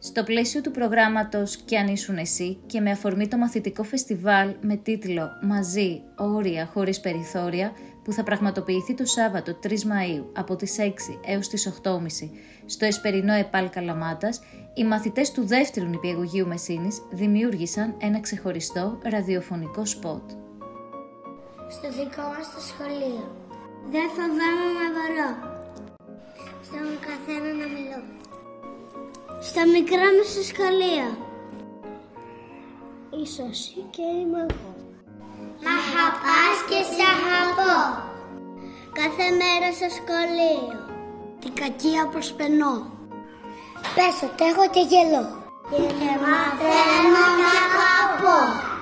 Στο πλαίσιο του προγράμματος «Κι αν ήσουν εσύ» και με αφορμή το μαθητικό φεστιβάλ με τίτλο «Μαζί, όρια, χωρίς περιθώρια» που θα πραγματοποιηθεί το Σάββατο 3 Μαΐου από τις 6 έως τις 8.30 στο Εσπερινό ΕΠΑΛ Καλαμάτας, οι μαθητές του δεύτερου νηπιαγωγείου Μεσίνης δημιούργησαν ένα ξεχωριστό ραδιοφωνικό σποτ. Στο δικό μας το σχολείο. Δεν φοβάμαι να μπορώ. Στον καθένα να μιλώ. Στα μικρά μου στο σχολείο. Είσαι εσύ και είμαι εγώ. Μ' αγαπάς και σε αγαπώ. Κάθε μέρα στο σχολείο. Την κακία προσπενώ. Πες ότι έχω και γελώ. Και μαθαίνω να αγαπώ.